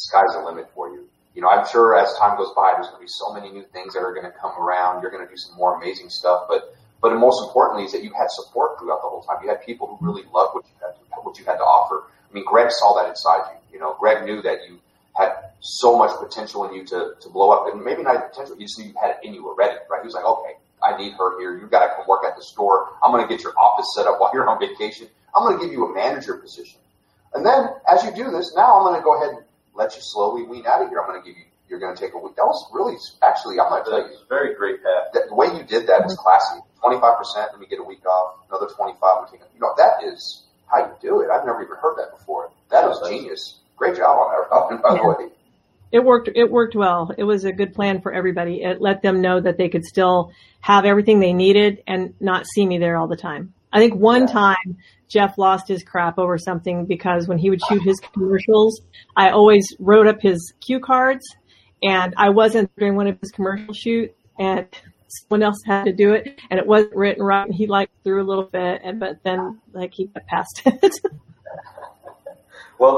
sky's the limit for you. You know, I'm sure as time goes by, there's going to be so many new things that are going to come around. You're going to do some more amazing stuff, but most importantly is that you had support throughout the whole time. You had people who really loved what you had to offer. I mean, Greg saw that inside you. You know, Greg knew that you had so much potential in you to blow up, and maybe not potential. You just knew you had it in you already, right? He was like, okay, I need her here. You've got to come work at the store. I'm going to get your office set up while you're on vacation. I'm going to give you a manager position. And then as you do this, now I'm going to go ahead and let you slowly wean out of here. I'm going to give you, you're going to take a week. That was really, actually, I'm going to tell you. It's a very great path. The way you did that was classy. 25%, let me get a week off. Another 25, you know, that is how you do it. I've never even heard that before. That was genius. Great job on that, Robin, by the way. It worked well. It was a good plan for everybody. It let them know that they could still have everything they needed and not see me there all the time. I think one time Jeff lost his crap over something because when he would shoot his commercials, I always wrote up his cue cards and I wasn't during one of his commercial shoots and someone else had to do it and it wasn't written right and he threw a little bit but then he got past it. Well,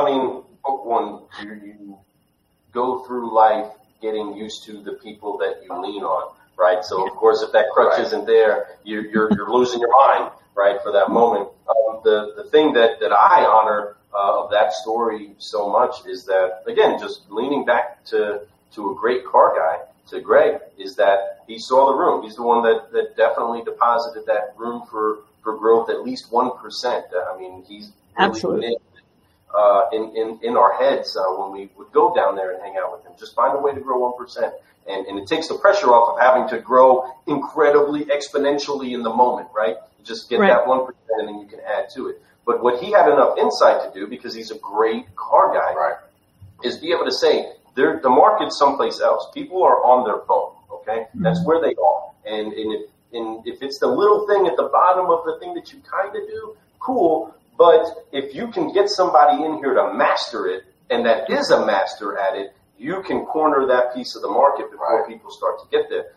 when you go through life getting used to the people that you lean on, right? So, of course, if that crutch isn't there, you're losing your mind, right, for that moment. The thing that I honor of that story so much is that, again, just leaning back to a great car guy, to Greg, is that he saw the room. He's the one that definitely deposited that room for growth, at least 1%. I mean, he's really absolutely in our heads when we would go down there and hang out with him. Just find a way to grow 1%. And it takes the pressure off of having to grow incredibly exponentially in the moment, right? You just get that 1% and then you can add to it. But what he had enough insight to do, because he's a great car guy, is be able to say, the market's someplace else. People are on their phone, okay? Mm-hmm. That's where they are. And if it's the little thing at the bottom of the thing that you kind of do, cool. But if you can get somebody in here to master it, and that is a master at it, you can corner that piece of the market before people start to get there.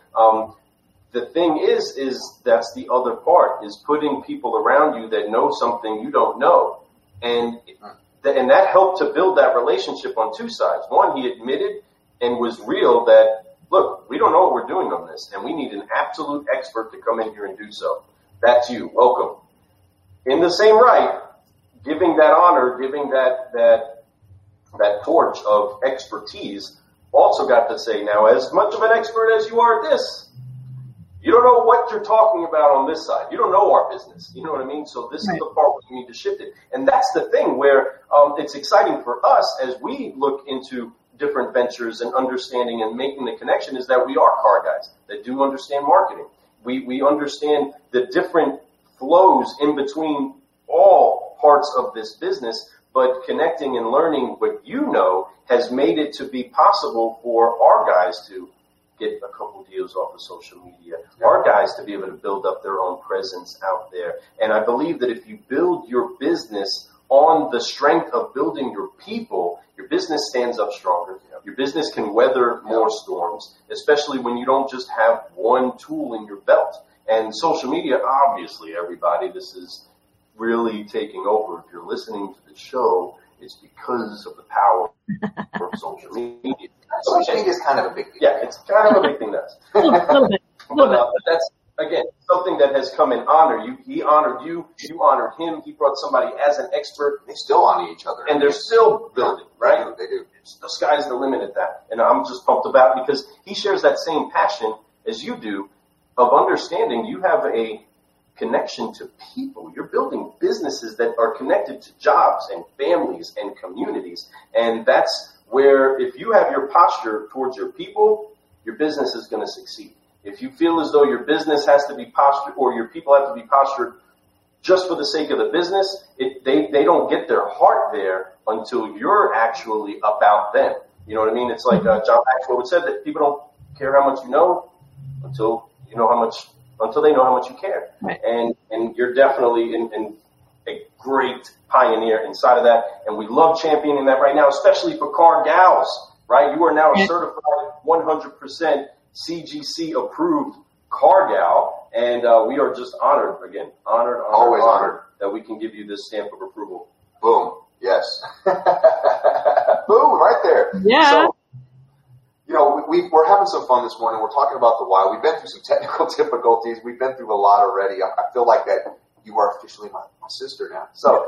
The thing is that's the other part, is putting people around you that know something you don't know. And that helped to build that relationship on two sides. One, he admitted and was real that, look, we don't know what we're doing on this, and we need an absolute expert to come in here and do so. That's you. Welcome. In the same right, giving that honor, giving that torch of expertise, also got to say, now, as much of an expert as you are at this, you don't know what you're talking about on this side. You don't know our business. You know what I mean? So this is the part where you need to shift it. And that's the thing where it's exciting for us as we look into different ventures and understanding and making the connection, is that we are car guys that do understand marketing. We understand the different flows in between all parts of this business, but connecting and learning what you know has made it to be possible for our guys to get a couple deals off of social media, our guys to be able to build up their own presence out there. And I believe that if you build your business on the strength of building your people, your business stands up stronger. Your business can weather more storms, especially when you don't just have one tool in your belt. And social media, obviously, everybody, this is really taking over. If you're listening to the show, it's because of the power of social media. Social media is kind of a big thing. Yeah, it's kind of a big thing. A little bit. But that's, again, something that has come in honor. He honored you. You honored him. He brought somebody as an expert. They still honor each other. And they're still building, right? They do. The sky's the limit at that. And I'm just pumped about it because he shares that same passion as you do of understanding you have a connection to people. You're building businesses that are connected to jobs and families and communities. And that's where, if you have your posture towards your people, your business is going to succeed. If you feel as though your business has to be postured or your people have to be postured just for the sake of the business, they don't get their heart there until you're actually about them. You know what I mean? It's like John Maxwell would say that people don't care how much you know until they know how much you care. Right. And you're definitely in a great pioneer inside of that. And we love championing that right now, especially for car gals, right? You are now a certified 100% CGC approved car gal. And we are just honored, always honored that we can give you this stamp of approval. Boom. Yes. Boom, right there. Yeah. So, you know, we're having some fun this morning. We're talking about the why. We've been through some technical difficulties. We've been through a lot already. I feel like that you are officially my sister now. So,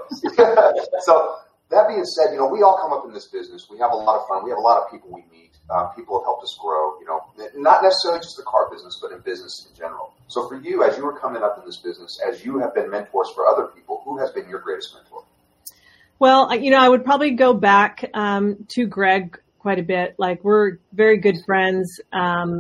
so that being said, you know, we all come up in this business. We have a lot of fun. We have a lot of people we meet. People have helped us grow, you know, not necessarily just the car business, but in business in general. So for you, as you were coming up in this business, as you have been mentors for other people, who has been your greatest mentor? Well, you know, I would probably go back to Greg quite a bit. Like, we're very good friends, and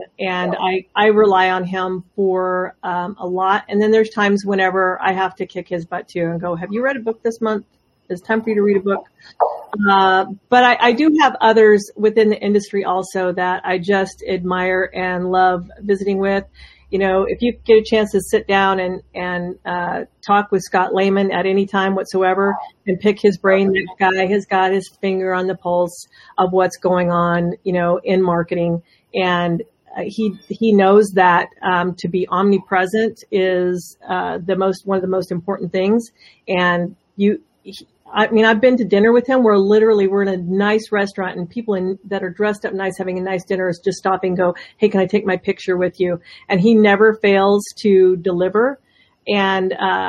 I rely on him for a lot. And then there's times whenever I have to kick his butt too and go, have you read a book this month? It's time for you to read a book. But I do have others within the industry also that I just admire and love visiting with. You know, if you get a chance to sit down and talk with Scott Lehman at any time whatsoever and pick his brain, that guy has got his finger on the pulse of what's going on, you know, in marketing. And he knows that to be omnipresent is one of the most important things. And I mean, I've been to dinner with him where literally we're in a nice restaurant and people that are dressed up nice, having a nice dinner, is just stopping and go, hey, can I take my picture with you? And he never fails to deliver. And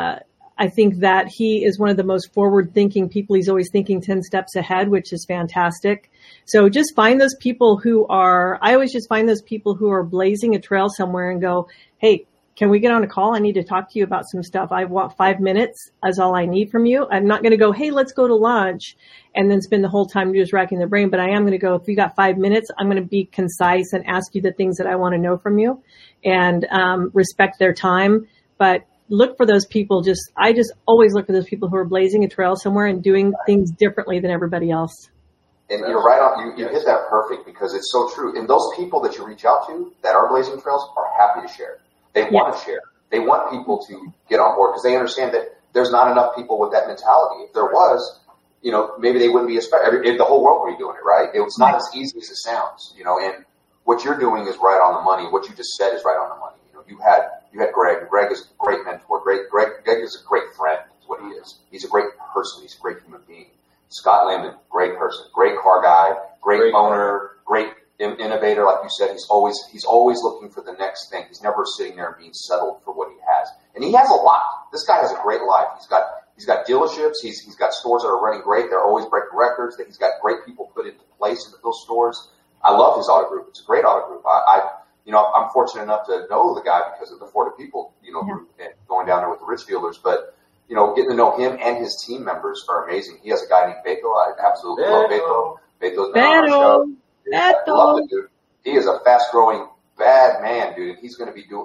I think that he is one of the most forward-thinking people. He's always thinking 10 steps ahead, which is fantastic. So just find those people I always just find those people who are blazing a trail somewhere and go, hey, can we get on a call? I need to talk to you about some stuff. I want 5 minutes as all I need from you. I'm not going to go, hey, let's go to lunch and then spend the whole time just racking their brain. But I am going to go, if you got 5 minutes, I'm going to be concise and ask you the things that I want to know from you and respect their time. But look for those people. I just always look for those people who are blazing a trail somewhere and doing things differently than everybody else. And you're right on. You hit that perfect because it's so true. And those people that you reach out to that are blazing trails are happy to share. They want to share. They want people to get on board because they understand that there's not enough people with that mentality. If there was, you know, maybe they wouldn't be the whole world would be doing it, right? It's not as easy as it sounds, you know, and what you're doing is right on the money. What you just said is right on the money. You know, you had Greg. Greg is a great mentor. Greg is a great friend, is what he is. He's a great person. He's a great human being. Scott Lehman, great person, great car guy, great owner, great innovator. Like you said, he's always looking for the next thing. He's never sitting there and being settled for what he has. And he has a lot. This guy has a great life. He's got dealerships. He's got stores that are running great. They're always breaking records. He's got great people put into place into those stores. I love his auto group. It's a great auto group. I'm fortunate enough to know the guy because of the Ford of People, you know, group and going down there with the rich dealers. But, you know, getting to know him and his team members are amazing. He has a guy named Beto. I absolutely love Beto. Beto's been on our show. I love the dude. He is a fast-growing, bad man, dude. He is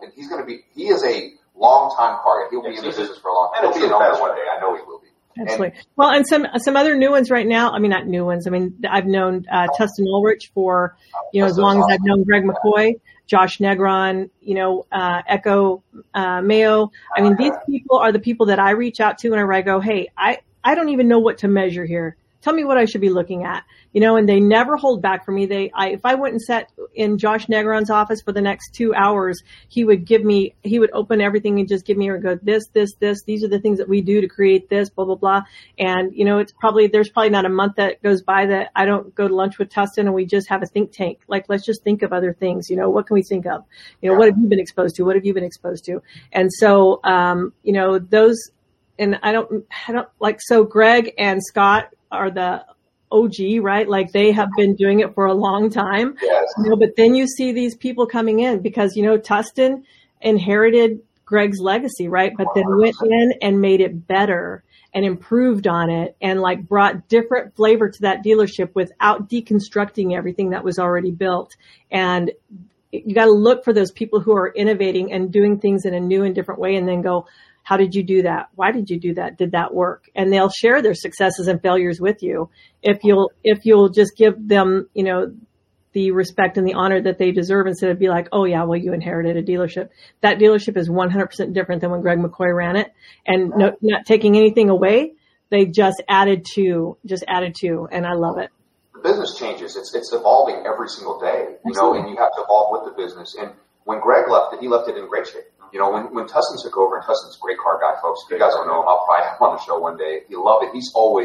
a long-time car guy. He'll be in the business for a long time. He'll be an owner one day. I know he will be. Absolutely. Well, and some other new ones right now. I mean, not new ones. I mean, I've known Tustin Ulrich for, you know, as long as I've known Greg McCoy, Josh Negron, you know, Echo Mayo. I mean, these people are the people that I reach out to whenever I go, hey, I don't even know what to measure here. Tell me what I should be looking at, you know, and they never hold back for me. If I went and sat in Josh Negron's office for the next 2 hours, he would open everything and just give me or go, this, these are the things that we do to create this, blah, blah, blah. And, you know, there's probably not a month that goes by that I don't go to lunch with Tustin and we just have a think tank. Like, let's just think of other things. You know, what can we think of? You know, what have you been exposed to? What have you been exposed to? And so, you know, and I don't like, so Greg and Scott are the OG, right? Like, they have been doing it for a long time. Yes. You know, but then you see these people coming in because, you know, Tustin inherited Greg's legacy, right? But then went in and made it better and improved on it and like brought different flavor to that dealership without deconstructing everything that was already built. And you got to look for those people who are innovating and doing things in a new and different way and then go, how did you do that? Why did you do that? Did that work? And they'll share their successes and failures with you if you'll just give them, you know, the respect and the honor that they deserve instead of be like, oh yeah, well, you inherited a dealership. That dealership is 100% different than when Greg McCoy ran it, and not taking anything away. They just added to, and I love it. The business changes. It's evolving every single day, you know, and you have to evolve with the business. And when Greg left it, he left it in great shape. You know, when Tustin took over, and Tustin's a great car guy, folks. If you guys don't know him, I'll probably have him on the show one day. He'll love it. He's always looking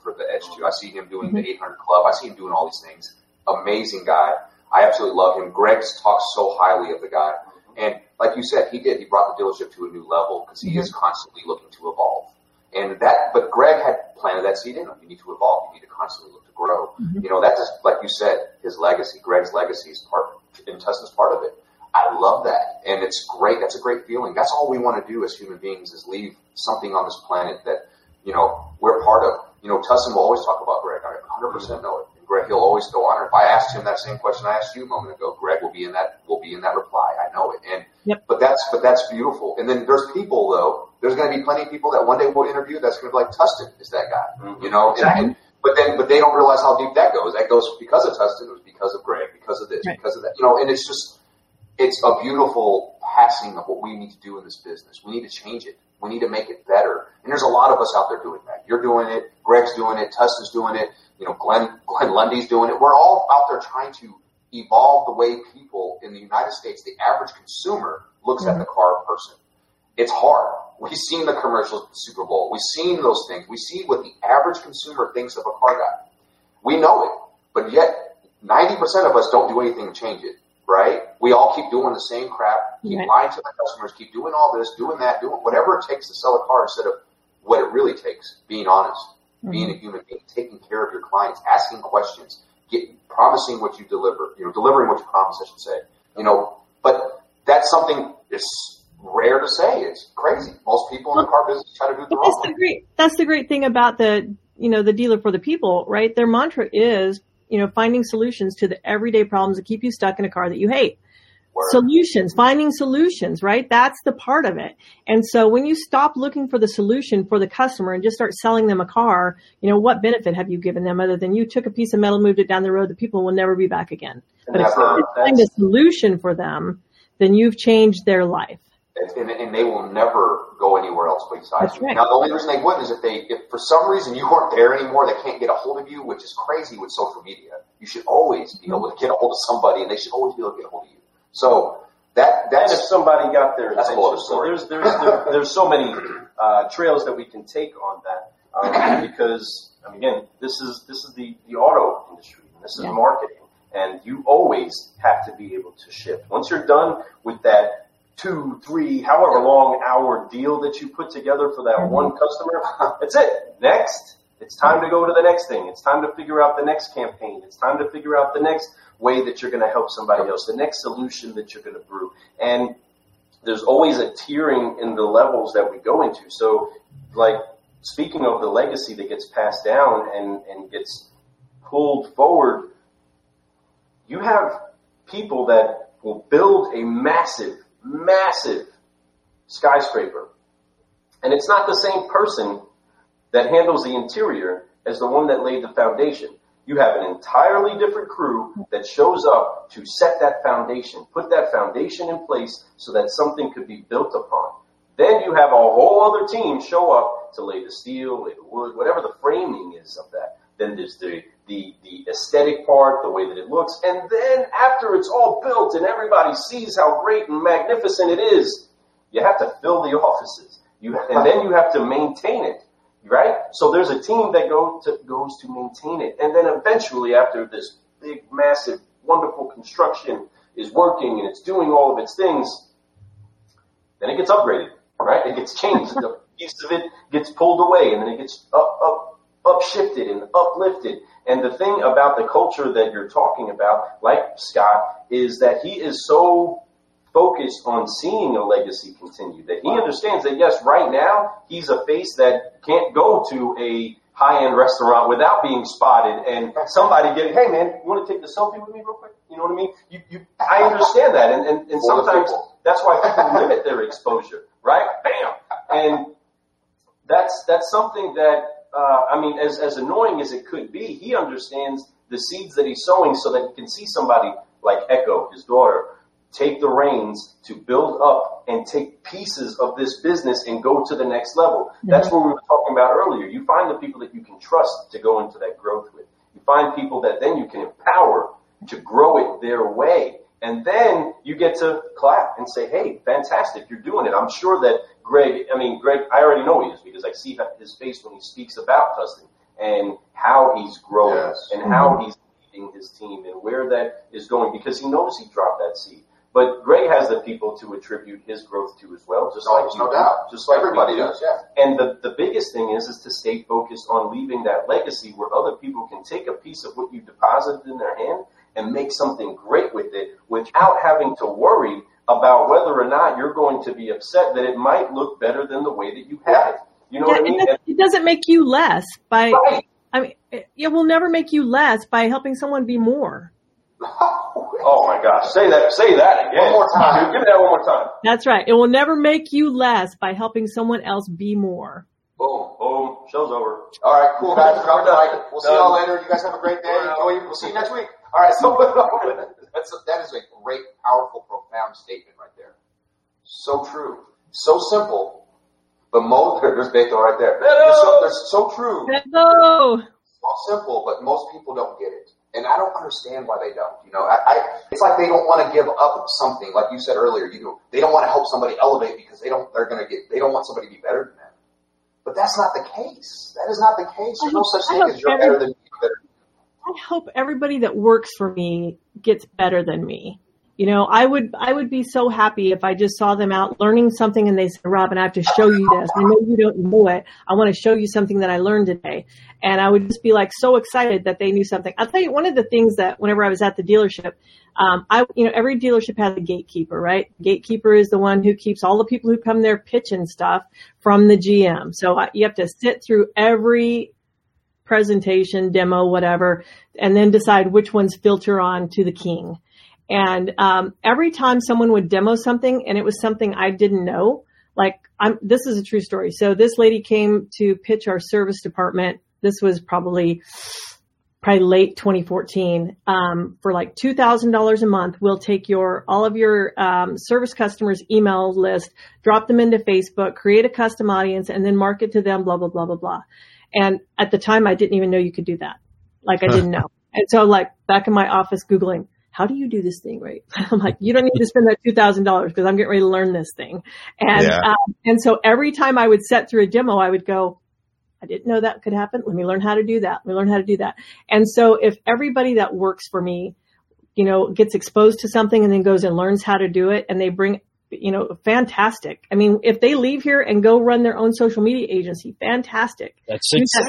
for the Edge 2. I see him doing the 800 Club. I see him doing all these things. Amazing guy. I absolutely love him. Greg's talks so highly of the guy. And like you said, he brought the dealership to a new level because he is constantly looking to evolve. But Greg had planted that seed in him. You need to evolve. You need to constantly look to grow. You know, that's just, like you said, his legacy, Greg's legacy is and Tustin's part of it. I love that. And it's great. That's a great feeling. That's all we want to do as human beings is leave something on this planet that, you know, we're part of. You know, Tustin will always talk about Greg. I 100% know it. And Greg, he'll always go on it. If I asked him that same question I asked you a moment ago, Greg will be in that reply. I know it. And, but that's beautiful. And then there's people though, there's going to be plenty of people that one day we'll interview that's going to be like, Tustin is that guy, you know, but they don't realize how deep that goes. That goes because of Tustin. It was because of Greg, because of this, because of that, you know, and it's a beautiful passing of what we need to do in this business. We need to change it. We need to make it better. And there's a lot of us out there doing that. You're doing it. Greg's doing it. Tustin's doing it. You know, Glenn Lundy's doing it. We're all out there trying to evolve the way people in the United States, the average consumer, looks at the car person. It's hard. We've seen the commercials at the Super Bowl. We've seen those things. We see what the average consumer thinks of a car guy. We know it. But yet, 90% of us don't do anything to change it. Right? We all keep doing the same crap, keep lying to the customers, keep doing all this, doing that, doing whatever it takes to sell a car instead of what it really takes, being honest, being a human being, taking care of your clients, asking questions, promising what you deliver, you know, delivering what you promise, I should say. You know, but that's something that's rare to say. It's crazy. Most people in the car business try to do it the wrong way. That's the great thing about the dealer for the people, right? Their mantra is, you know, finding solutions to the everyday problems that keep you stuck in a car that you hate. Finding solutions, right? That's the part of it. And so when you stop looking for the solution for the customer and just start selling them a car, you know, what benefit have you given them other than you took a piece of metal, moved it down the road that people will never be back again? But if you find a solution for them, then you've changed their life. And they will never go anywhere else besides you. Now, the only reason they wouldn't is if for some reason you weren't there anymore, they can't get a hold of you, which is crazy with social media. You should always be able to get a hold of somebody, and they should always be able to get a hold of you. So that's if somebody got their attention. So there's so many trails that we can take on that because again, this is the auto industry, and this is marketing, and you always have to be able to shift. Once you're done with that 2, 3, however long hour deal that you put together for that one customer, that's it. Next, it's time to go to the next thing. It's time to figure out the next campaign. It's time to figure out the next way that you're going to help somebody else, the next solution that you're going to brew. And there's always a tiering in the levels that we go into. So, like, speaking of the legacy that gets passed down and gets pulled forward, you have people that will build a massive skyscraper. And it's not the same person that handles the interior as the one that laid the foundation. You have an entirely different crew that shows up to set that foundation, put that foundation in place so that something could be built upon. Then you have a whole other team show up to lay the steel, lay the wood, whatever the framing is of that. Then there's the aesthetic part, the way that it looks. And then after it's all built and everybody sees how great and magnificent it is, you have to fill the offices. And then you have to maintain it, right? So there's a team that goes to maintain it. And then eventually after this big, massive, wonderful construction is working and it's doing all of its things, then it gets upgraded, right? It gets changed. A piece of it gets pulled away and then it gets upshifted and uplifted. And the thing about the culture that you're talking about, like Scott, is that he is so focused on seeing a legacy continue that he understands that, yes, right now he's a face that can't go to a high-end restaurant without being spotted and somebody getting, hey man, you want to take the selfie with me real quick? You know what I mean? I understand that. And sometimes that's why people limit their exposure, right? Bam. And that's something that, as annoying as it could be, he understands the seeds that he's sowing so that he can see somebody like Echo, his daughter, take the reins to build up and take pieces of this business and go to the next level. Mm-hmm. That's what we were talking about earlier. You find the people that you can trust to go into that growth with. You find people that then you can empower to grow it their way. And then you get to clap and say, hey, fantastic, you're doing it. I'm sure that Greg, I already know he is because I see his face when he speaks about Tustin. and how he's growing and how he's leading his team and where that is going, because he knows he dropped that seed. But Greg has the people to attribute his growth to as well, just like no doubt. Just like everybody does, yeah. And the biggest thing is to stay focused on leaving that legacy where other people can take a piece of what you deposited in their hand and make something great with it without having to worry about whether or not you're going to be upset that it might look better than the way that you had it. You know what I mean? It doesn't make you less by, right. I mean, it will never make you less by helping someone be more. Oh my gosh. Say that again. One more time. Give me that one more time. That's right. It will never make you less by helping someone else be more. Boom. Boom. Show's over. All right, cool, guys. Drop the mic. We'll see y'all later. You guys have a great day. Enjoy. We'll see you next week. All right, so that is a great, powerful, profound statement right there. So true. So simple. But there's Beto right there. They're so true. Beto. So simple, but most people don't get it. And I don't understand why they don't. You know, it's like they don't want to give up something. Like you said earlier, they don't want to help somebody elevate because they don't want somebody to be better than them. But that's not the case. That is not the case. There's no such thing as you're better than me. I hope everybody that works for me gets better than me. You know, I would be so happy if I just saw them out learning something and they said, Robin, I have to show you this. I know you don't know it. I want to show you something that I learned today. And I would just be like so excited that they knew something. I'll tell you, one of the things that whenever I was at the dealership, every dealership has a gatekeeper, right? Gatekeeper is the one who keeps all the people who come there pitching stuff from the GM. So you have to sit through every presentation, demo, whatever, and then decide which ones filter on to the king. And every time someone would demo something and it was something I didn't know, this is a true story. So this lady came to pitch our service department. This was probably late 2014. For like $2,000 a month, we'll take all of your service customers' email list, drop them into Facebook, create a custom audience, and then market to them, blah, blah, blah, blah, blah. And at the time, I didn't even know you could do that. I didn't know. And so back in my office Googling, how do you do this thing right? I'm like, you don't need to spend that $2,000 because I'm getting ready to learn this thing. And so every time I would set through a demo, I would go, I didn't know that could happen. Let me learn how to do that. Let me learn how to do that. And so if everybody that works for me, gets exposed to something and then goes and learns how to do it and they bring, fantastic. I mean, if they leave here and go run their own social media agency, fantastic. That's success.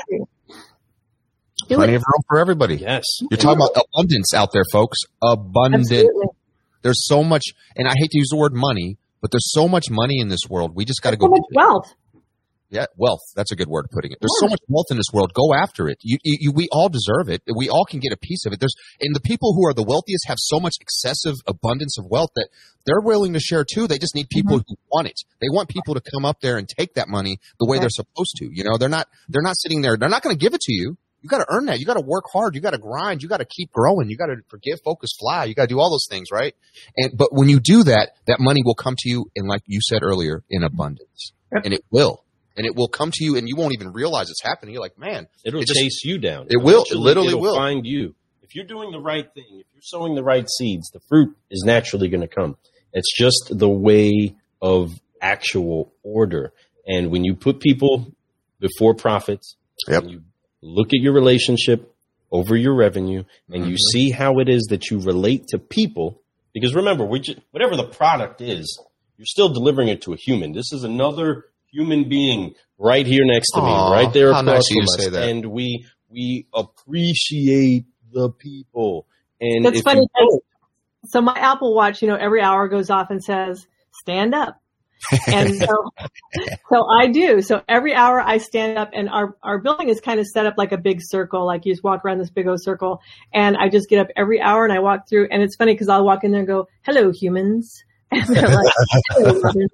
Plenty of room for everybody. Yes. You're talking about abundance out there, folks. Abundant. Absolutely. There's so much, and I hate to use the word money, but there's so much money in this world. We just got to go. So much wealth. Yeah, wealth. That's a good word of putting it. There's so much wealth in this world. Go after it. We all deserve it. We all can get a piece of it. And the people who are the wealthiest have so much excessive abundance of wealth that they're willing to share too. They just need people who want it. They want people to come up there and take that money the way they're supposed to. They're not sitting there. They're not going to give it to you. You got to earn that. You got to work hard. You got to grind. You got to keep growing. You got to forgive, focus, fly. You got to do all those things, right? But when you do that, that money will come to you, and like you said earlier, in abundance. And it will. And it will come to you, and you won't even realize it's happening. You're like, man. It'll chase you down. It will. It literally will. It'll find you. If you're doing the right thing, if you're sowing the right seeds, the fruit is naturally going to come. It's just the way of actual order. And when you put people before profits, when you look at your relationship over your revenue, and you see how it is that you relate to people, because remember, whatever the product is, you're still delivering it to a human. This is another human being right here next to me, right there across from us. And we appreciate the people. And that's funny. So my Apple Watch, every hour goes off and says, stand up. And so I do. So every hour I stand up, and our building is kind of set up like a big circle. Like you just walk around this big old circle, and I just get up every hour and I walk through, and it's funny because I'll walk in there and go, hello, humans. And they're like, hello, Robin.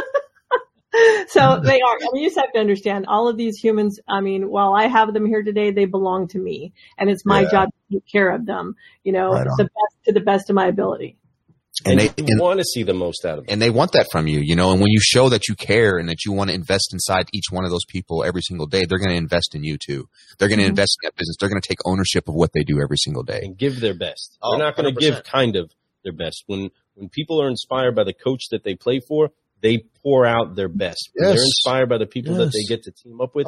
So they are. I mean, you just have to understand all of these humans. I mean, while I have them here today, they belong to me, and it's my job to take care of them, to the best of my ability. And they want to see the most out of them. And they want that from you, and when you show that you care and that you want to invest inside each one of those people every single day, they're going to invest in you too. They're going to invest in that business. They're going to take ownership of what they do every single day. And give their best. They're not going to give kind of their best. When people are inspired by the coach that they play for, they pour out their best. When they're inspired by the people that they get to team up with,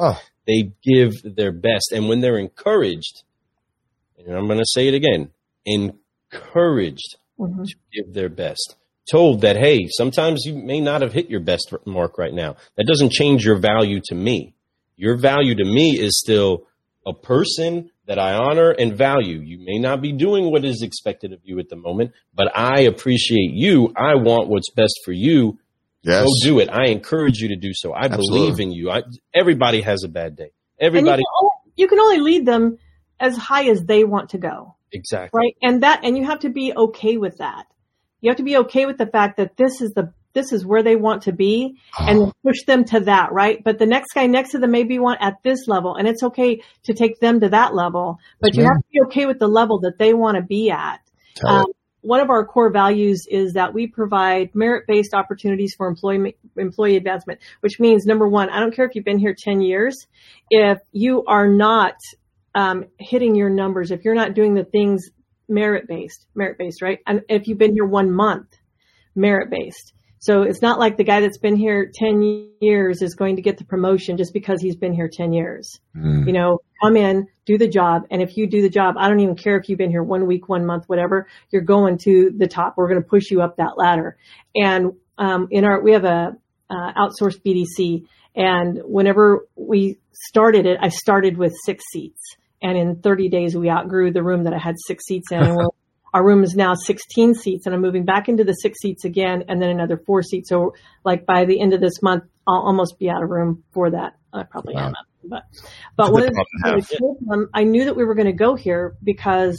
they give their best. And when they're encouraged, and I'm going to say it again, encouraged to give their best, told that, hey, sometimes you may not have hit your best mark right now. That doesn't change your value to me. Your value to me is still a person that I honor and value. You may not be doing what is expected of you at the moment, but I appreciate you. I want what's best for you. Yes. Go do it. I encourage you to do so. I believe in you. Everybody has a bad day. Everybody. You can only lead them as high as they want to go. Exactly. Right. And you have to be okay with that. You have to be okay with the fact that this is where they want to be, and then push them to that, right? But the next guy next to them maybe want at this level, and it's okay to take them to that level, but you have to be okay with the level that they want to be at. One of our core values is that we provide merit-based opportunities for employee advancement, which means, number one, I don't care if you've been here 10 years, if you are not hitting your numbers, if you're not doing the things merit-based, right? And if you've been here 1 month, merit-based. So it's not like the guy that's been here 10 years is going to get the promotion just because he's been here 10 years. You know, come in, do the job. And if you do the job, I don't even care if you've been here 1 week, 1 month, whatever, you're going to the top. We're going to push you up that ladder. And, we have a, outsourced BDC. And whenever we started it, I started with 6 seats. And in 30 days, we outgrew the room that I had 6 seats in. And our room is now 16 seats, and I'm moving back into the 6 seats again, and then another 4 seats. So like by the end of this month, I'll almost be out of room for that. I probably am. But one of the things I told them, I knew that we were going to go here because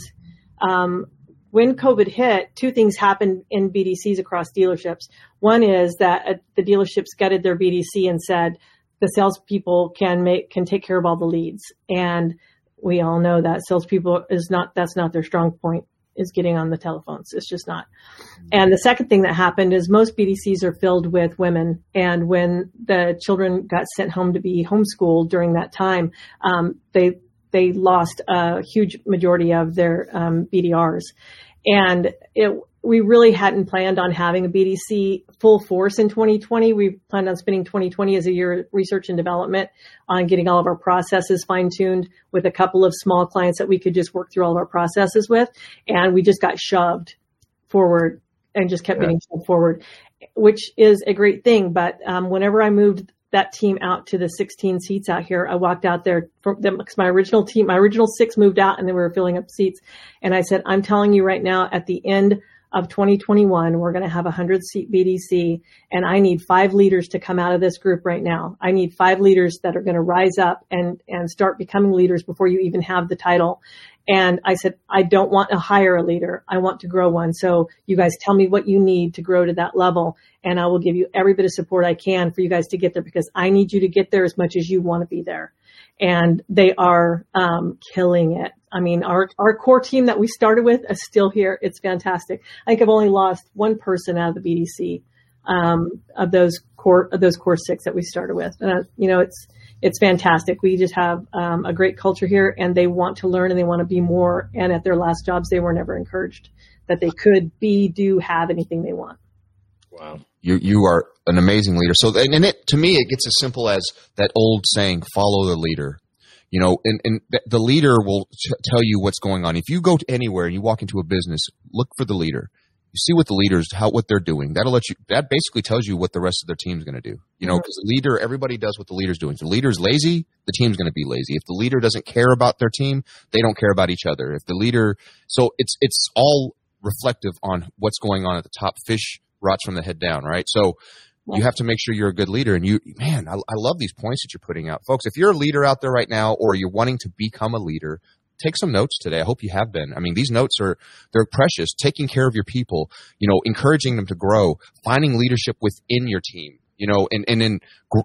when COVID hit, 2 things happened in BDCs across dealerships. One is that the dealerships gutted their BDC and said the salespeople can take care of all the leads. And we all know that salespeople that's not their strong point, is getting on the telephones. It's just not. And the second thing that happened is most BDCs are filled with women. And when the children got sent home to be homeschooled during that time, they lost a huge majority of their BDRs. And we really hadn't planned on having a BDC full force in 2020. We planned on spending 2020 as a year of research and development on getting all of our processes fine-tuned with a couple of small clients that we could just work through all of our processes with. And we just got shoved forward and just kept getting shoved forward, which is a great thing. But whenever I moved that team out to the 16 seats out here, I walked out there because my original 6 moved out and then we were filling up seats. And I said, I'm telling you right now, at the end of 2021, we're going to have a 100-seat BDC, and I need 5 leaders to come out of this group right now. I need 5 leaders that are going to rise up and start becoming leaders before you even have the title. And I said, I don't want to hire a leader. I want to grow one. So you guys tell me what you need to grow to that level, and I will give you every bit of support I can for you guys to get there, because I need you to get there as much as you want to be there. And they are killing it. I mean, our core team that we started with is still here. It's fantastic. I think I've only lost 1 person out of the BDC of those core 6 that we started with. And it's fantastic. We just have a great culture here, and they want to learn and they want to be more. And at their last jobs, they were never encouraged that they could have anything they want. Wow. You are an amazing leader. So, to me, it gets as simple as that old saying, follow the leader. You know, and the leader will tell you what's going on. If you go to anywhere and you walk into a business, look for the leader. You see what the leaders, what they're doing. That basically tells you what the rest of their team's going to do. You know, because the leader, everybody does what the leader's doing. If the leader's lazy, the team's going to be lazy. If the leader doesn't care about their team, they don't care about each other. If the leader, so it's all reflective on what's going on at the top. Fish rots from the head down, right? So you have to make sure you're a good leader. And I love these points that you're putting out. Folks, if you're a leader out there right now, or you're wanting to become a leader, take some notes today. I hope you have been. I mean, these notes they're precious. Taking care of your people, encouraging them to grow, finding leadership within your team, and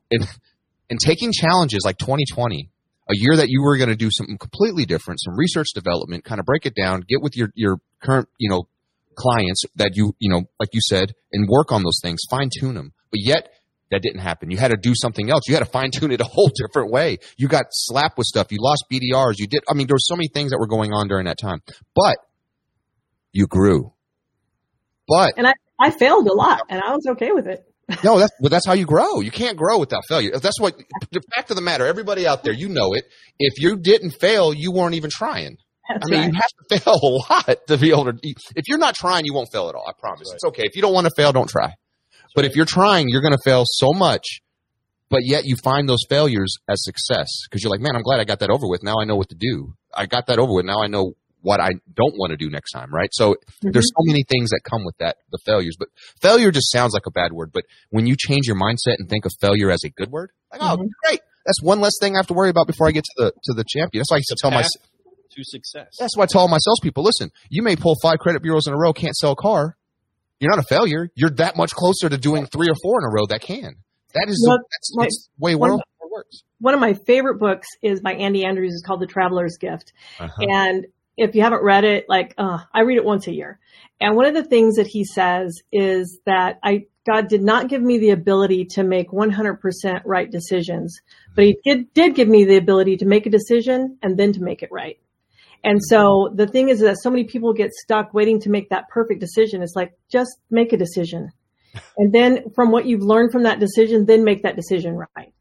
taking challenges like 2020, a year that you were going to do something completely different, some research development, kind of break it down, get with your current, clients that like you said, and work on those things, fine tune them. But yet that didn't happen. You had to do something else. You had to fine tune it a whole different way. You got slapped with stuff. You lost BDRs. There were so many things that were going on during that time, but you grew. And I failed a lot, and I was okay with it. No, that's how you grow. You can't grow without failure. That's what the fact of the matter. Everybody out there, you know it. If you didn't fail, you weren't even trying. That's You right. have to fail a lot to be able to. If you're not trying, you won't fail at all. I promise. Right. It's okay. If you don't want to fail, don't try. But if you're trying, you're going to fail so much. But yet you find those failures as success because you're like, man, I'm glad I got that over with. Now I know what to do. I got that over with. Now I know what I don't want to do next time, right? So there's so many things that come with that, the failures. But failure just sounds like a bad word. But when you change your mindset and think of failure as a good word, like, oh, great. That's one less thing I have to worry about before I get to the champion. That's why I used to tell myself. To success. That's why I tell all my salespeople, listen, you may pull 5 credit bureaus in a row, can't sell a car. You're not a failure. You're that much closer to doing 3 or 4 in a row that can. That is that's the way world works. One of my favorite books is by Andy Andrews. It's called The Traveler's Gift. And if you haven't read it, I read it once a year. And one of the things that he says is that God did not give me the ability to make 100% right decisions, but he did give me the ability to make a decision and then to make it right. And so the thing is that so many people get stuck waiting to make that perfect decision. It's like, just make a decision. And then from what you've learned from that decision, then make that decision right.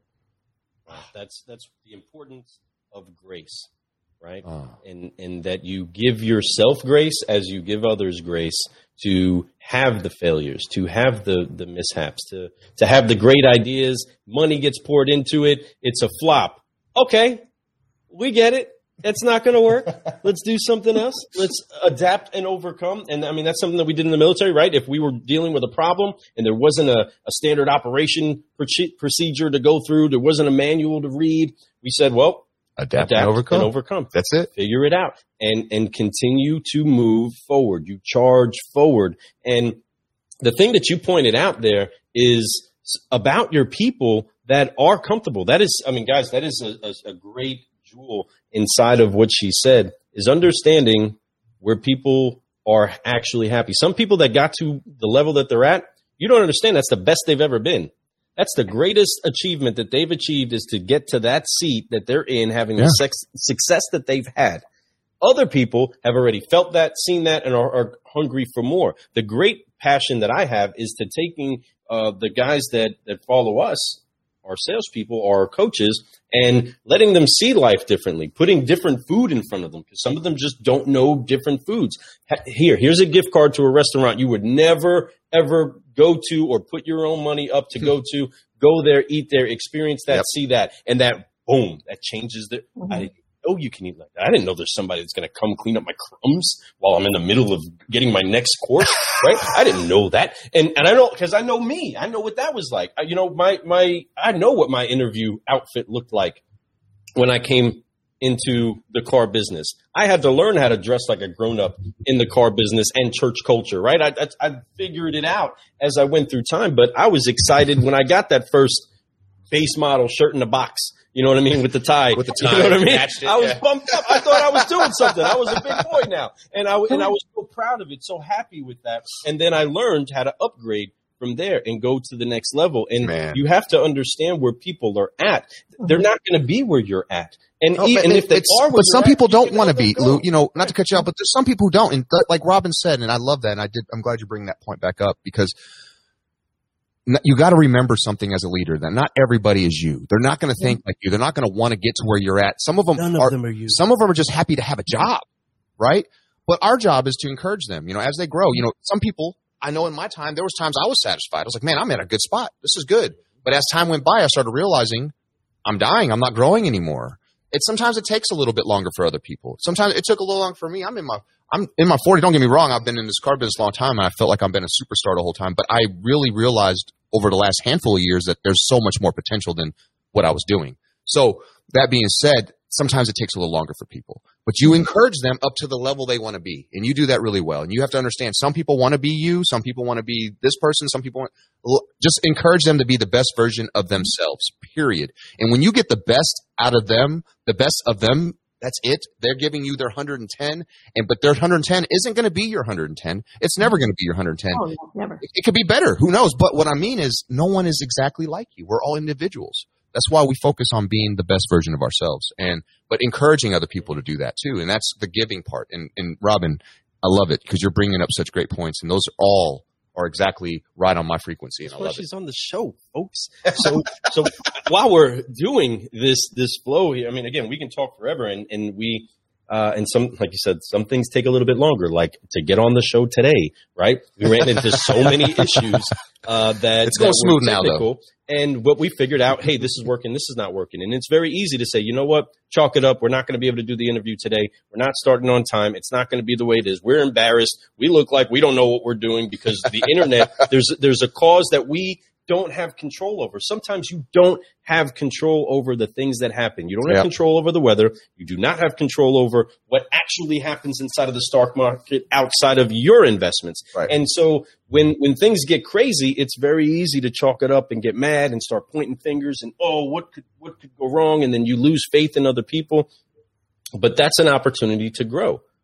That's the importance of grace, right? And that you give yourself grace as you give others grace to have the failures, to have the mishaps, to have the great ideas. Money gets poured into it. It's a flop. Okay, we get it. That's not going to work. Let's do something else. Let's adapt and overcome. And I mean, that's something that we did in the military, right? If we were dealing with a problem and there wasn't a standard operation procedure to go through, there wasn't a manual to read, we said, well, adapt and overcome. That's it. Figure it out and continue to move forward. You charge forward. And the thing that you pointed out there is about your people that are comfortable. That is, I mean, guys, that is a great jewel inside of what she said, is understanding where people are actually happy. Some people that got to the level that they're at, you don't understand that's the best they've ever been. That's the greatest achievement that they've achieved, is to get to that seat that they're in, having the success that they've had. Other people have already felt that, seen that, and are hungry for more. The great passion that I have is to taking the guys that follow us, our salespeople, our coaches, and letting them see life differently, putting different food in front of them, because some of them just don't know different foods. Here's a gift card to a restaurant you would never, ever go to or put your own money up to go to. Go there, eat there, experience that, see that, and that, boom, that changes the I didn't know you can eat like that. I didn't know there's somebody that's going to come clean up my crumbs while I'm in the middle of getting my next course, right? I didn't know that. And I know, because I know me. I know what that was like. I know what my interview outfit looked like when I came into the car business. I had to learn how to dress like a grown-up in the car business and church culture, right? I figured it out as I went through time, but I was excited when I got that first base model shirt in the box. You know what I mean? With the tie. With the tie. You know what I mean? Matched it, I was pumped up. I thought I was doing something. I was a big boy now. And I was so proud of it, so happy with that. And then I learned how to upgrade from there and go to the next level. And you have to understand where people are at. They're not going to be where you're at. And if they are, but some people don't want to be, Lou, you know, not to cut you out, but there's some people who don't. And like Robin said, and I love that. And I'm glad you bring that point back up, because you got to remember something as a leader, that not everybody is you. They're not going to think like you. They're not going to want to get to where you're at. Some of them are you. Some of them are just happy to have a job, right? But our job is to encourage them, you know, as they grow. You know, some people, I know in my time, there was times I was satisfied. I was like, man, I'm at a good spot. This is good. But as time went by, I started realizing I'm dying. I'm not growing anymore. Sometimes it takes a little bit longer for other people. Sometimes it took a little longer for me. I'm in my 40s. Don't get me wrong. I've been in this car business a long time, and I felt like I've been a superstar the whole time. But I really realized over the last handful of years that there's so much more potential than what I was doing. So that being said, sometimes it takes a little longer for people. But you encourage them up to the level they want to be. And you do that really well. And you have to understand, some people want to be you. Some people want to be this person. Some people just encourage them to be the best version of themselves, period. And when you get the best out of them, the best of them, that's it. They're giving you their 110, but their 110 isn't going to be your 110. It's never going to be your 110. Oh, no, never. It could be better. Who knows? But what I mean is, no one is exactly like you. We're all individuals. That's why we focus on being the best version of ourselves, but encouraging other people to do that too. And that's the giving part. And Robin, I love it, because you're bringing up such great points. And those are all are exactly right on my frequency, and I love it. She's on the show, folks. So while we're doing this flow here, I mean, again, we can talk forever, and we and some, like you said, some things take a little bit longer, like to get on the show today, right? We ran into so many issues that it's going smooth now, though. And what we figured out, hey, this is working, this is not working. And it's very easy to say, you know what, chalk it up. We're not going to be able to do the interview today. We're not starting on time. It's not going to be the way it is. We're embarrassed. We look like we don't know what we're doing because the internet, there's a cause that we don't have control over. Sometimes you don't have control over the things that happen. You don't have control over the weather. You do not have control over what actually happens inside of the stock market outside of your investments. Right. And so when things get crazy, it's very easy to chalk it up and get mad and start pointing fingers and, what could go wrong? And then you lose faith in other people. But that's an opportunity to grow.